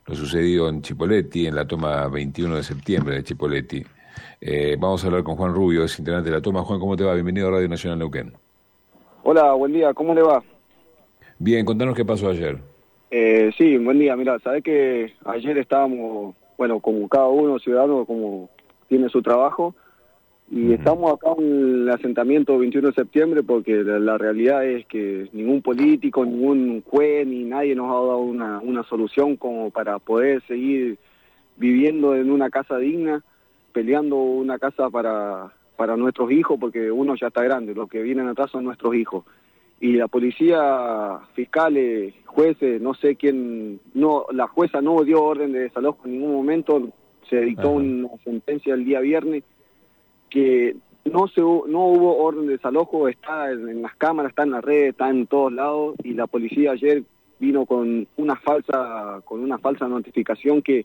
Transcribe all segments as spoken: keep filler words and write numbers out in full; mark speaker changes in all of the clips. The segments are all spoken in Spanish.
Speaker 1: lo sucedido en Chipoleti, en la toma veintiuno de septiembre de Chipoleti. Eh, vamos a hablar con Juan Rubio, es integrante de la toma. Juan, ¿cómo te va? Bienvenido a Radio Nacional Neuquén.
Speaker 2: Hola, buen día, ¿cómo le va?
Speaker 1: Bien, contanos qué pasó ayer.
Speaker 2: Eh, sí, buen día, mira, sabés que ayer estábamos, bueno, como cada uno ciudadano, como tiene su trabajo, y uh-huh. estamos acá en el asentamiento veintiuno de septiembre porque la, la realidad es que ningún político, ningún juez, ni nadie nos ha dado una, una solución como para poder seguir viviendo en una casa digna, peleando una casa para, para nuestros hijos, porque uno ya está grande, los que vienen atrás son nuestros hijos. Y la policía, fiscales, jueces, no sé quién, no, la jueza no dio orden de desalojo en ningún momento, se dictó Ajá. una sentencia el día viernes que no se no hubo orden de desalojo, está en, en las cámaras, está en las redes, está en todos lados, y la policía ayer vino con una falsa, con una falsa notificación que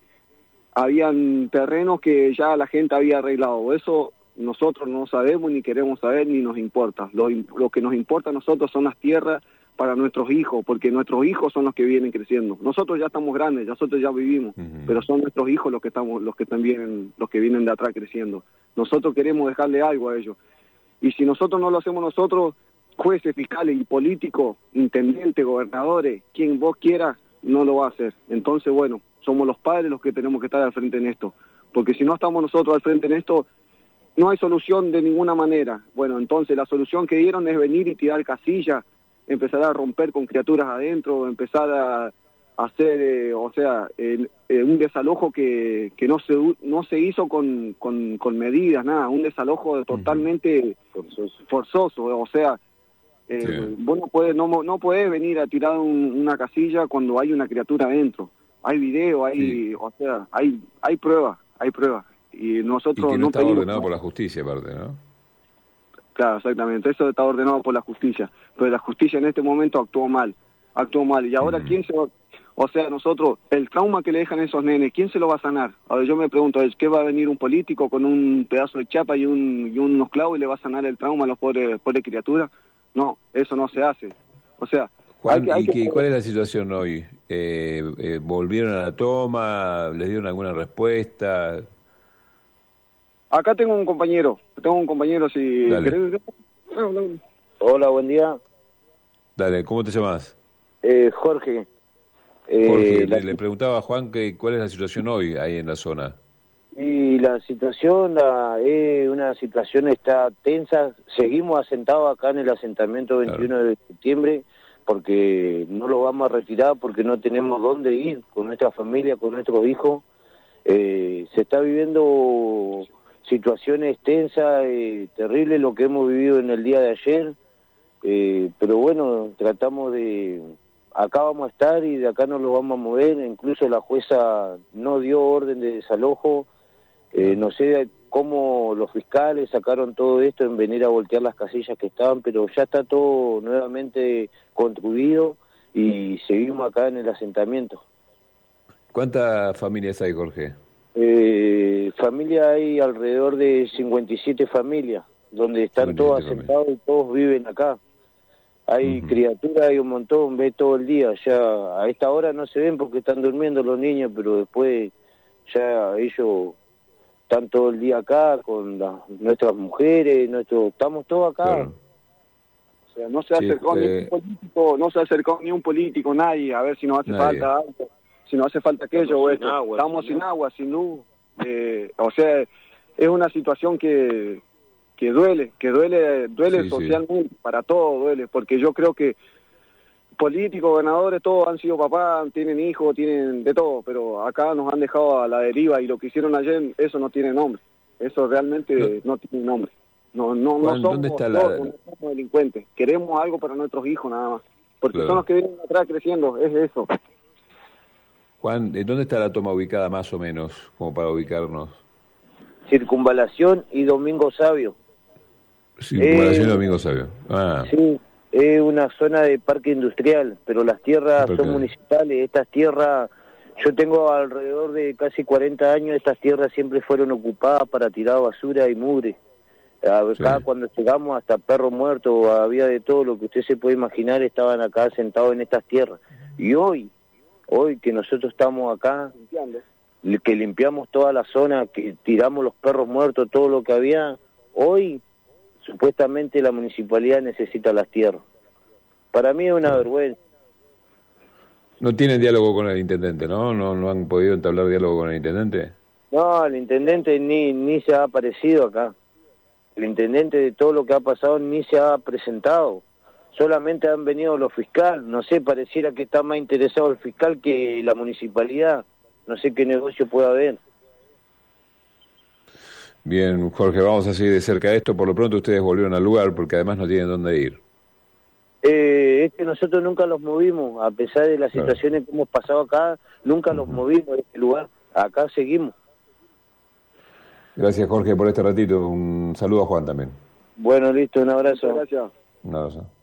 Speaker 2: habían terrenos que ya la gente había arreglado. Eso nosotros no sabemos, ni queremos saber, ni nos importa. Lo, lo que nos importa a nosotros son las tierras para nuestros hijos, porque nuestros hijos son los que vienen creciendo. Nosotros ya estamos grandes, nosotros ya vivimos, uh-huh. pero son nuestros hijos los que estamos, los que también, los que vienen de atrás creciendo. Nosotros queremos dejarle algo a ellos. Y si nosotros no lo hacemos nosotros, jueces, fiscales y políticos, intendentes, gobernadores, quien vos quieras, no lo va a hacer. Entonces, bueno, somos los padres los que tenemos que estar al frente en esto. Porque si no estamos nosotros al frente en esto, no hay solución de ninguna manera. Bueno, entonces la solución que dieron es venir y tirar casillas, empezar a romper con criaturas adentro, empezar a hacer, eh, o sea, eh, eh, un desalojo que, que no se no se hizo con, con, con medidas, nada, un desalojo totalmente uh-huh. forzoso, o sea, eh, sí. vos no podés, no, no podés venir a tirar un, una casilla cuando hay una criatura adentro. Hay video, hay, sí. o sea, hay hay pruebas, hay pruebas. Y nosotros
Speaker 1: y que no,
Speaker 2: no
Speaker 1: está
Speaker 2: pedimos,
Speaker 1: ordenado por la justicia, aparte, ¿no?
Speaker 2: Claro, exactamente, eso está ordenado por la justicia, pero la justicia en este momento actuó mal, actuó mal, y ahora mm. ¿quién se va, o sea, nosotros, el trauma que le dejan esos nenes, ¿quién se lo va a sanar? Ahora yo me pregunto, ¿qué va a venir un político con un pedazo de chapa y, un, y unos clavos y le va a sanar el trauma a los pobres, pobres criaturas? No, eso no se hace, o sea...
Speaker 1: Juan,
Speaker 2: hay que, hay
Speaker 1: ¿y
Speaker 2: que...
Speaker 1: que, cuál es la situación hoy? Eh, eh, ¿Volvieron a la toma? ¿Les dieron alguna respuesta?
Speaker 2: Acá tengo un compañero, tengo un compañero, si...
Speaker 1: Dale.
Speaker 3: Hola, buen día.
Speaker 1: Dale, ¿cómo te llamas?
Speaker 3: Eh, Jorge. Eh,
Speaker 1: Jorge,
Speaker 3: la...
Speaker 1: le, le preguntaba a Juan que cuál es la situación hoy ahí en la zona.
Speaker 3: Y la situación, la, eh, una situación está tensa. Seguimos asentados acá en el asentamiento veintiuno claro. de septiembre, porque no lo vamos a retirar, porque no tenemos dónde ir con nuestra familia, con nuestros hijos. Eh, se está viviendo situaciones tensas, eh, terribles lo que hemos vivido en el día de ayer, eh, pero bueno, tratamos de... Acá vamos a estar y de acá no lo vamos a mover, incluso la jueza no dio orden de desalojo, eh, no sé cómo los fiscales sacaron todo esto en venir a voltear las casillas que estaban, pero ya está todo nuevamente construido y seguimos acá en el asentamiento.
Speaker 1: ¿Cuántas familias hay, Jorge?
Speaker 3: Eh, familia hay alrededor de cincuenta y siete familias, donde están todos asentados y todos viven acá. Hay uh-huh. criaturas, hay un montón, ve todo el día. Ya a esta hora no se ven porque están durmiendo los niños, pero después ya ellos están todo el día acá con las, nuestras mujeres, nuestro, estamos todos acá.
Speaker 1: Claro.
Speaker 2: O sea, no se
Speaker 1: sí,
Speaker 2: acercó
Speaker 1: eh...
Speaker 2: ni un político, no se acercó ni un político, nadie, a ver si nos hace nadie. falta algo. Si no hace falta aquello o esto, agua, estamos sin, sin agua, sin luz, eh, o sea, es una situación que que duele, que duele, duele sí, socialmente, sí. para todos duele, porque yo creo que políticos, gobernadores, todos han sido papás, tienen hijos, tienen de todo, pero acá nos han dejado a la deriva y lo que hicieron ayer, eso no tiene nombre, eso realmente no, no tiene nombre. No, no, Juan, no somos,
Speaker 1: ¿dónde está
Speaker 2: no,
Speaker 1: la...
Speaker 2: no somos delincuentes, queremos algo para nuestros hijos nada más, porque
Speaker 1: claro.
Speaker 2: son los que vienen atrás creciendo, es eso.
Speaker 1: Juan, ¿dónde está la toma ubicada más o menos, como para ubicarnos?
Speaker 3: Circunvalación y Domingo Sabio.
Speaker 1: Circunvalación eh, y Domingo Sabio. Ah.
Speaker 3: Sí, es una zona de parque industrial, pero las tierras son municipales. Estas tierras, yo tengo alrededor de casi cuarenta años, estas tierras siempre fueron ocupadas para tirar basura y mugre. Acá sí. Cuando llegamos hasta perro muerto, había de todo lo que usted se puede imaginar, estaban acá sentados en estas tierras. Y hoy... Hoy que nosotros estamos acá,
Speaker 2: Limpiando.
Speaker 3: que limpiamos toda la zona, que tiramos los perros muertos, todo lo que había, hoy supuestamente la municipalidad necesita las tierras. Para mí es una vergüenza.
Speaker 1: No tienen diálogo con el intendente, ¿no? ¿No, no han podido entablar diálogo con el intendente?
Speaker 3: No, el intendente ni, ni se ha aparecido acá. El intendente de todo lo que ha pasado ni se ha presentado. Solamente han venido los fiscales. No sé, pareciera que está más interesado el fiscal que la municipalidad. No sé qué negocio puede haber.
Speaker 1: Bien, Jorge, vamos a seguir de cerca esto. Por lo pronto ustedes volvieron al lugar porque además no tienen dónde ir.
Speaker 3: Eh, es que nosotros nunca los movimos, a pesar de las
Speaker 1: Claro.
Speaker 3: situaciones que hemos pasado acá, nunca
Speaker 1: Uh-huh.
Speaker 3: los movimos de este lugar. Acá seguimos.
Speaker 1: Gracias, Jorge, por este ratito. Un saludo a Juan también.
Speaker 3: Bueno, listo, un abrazo.
Speaker 2: Muchas gracias.
Speaker 1: Un abrazo.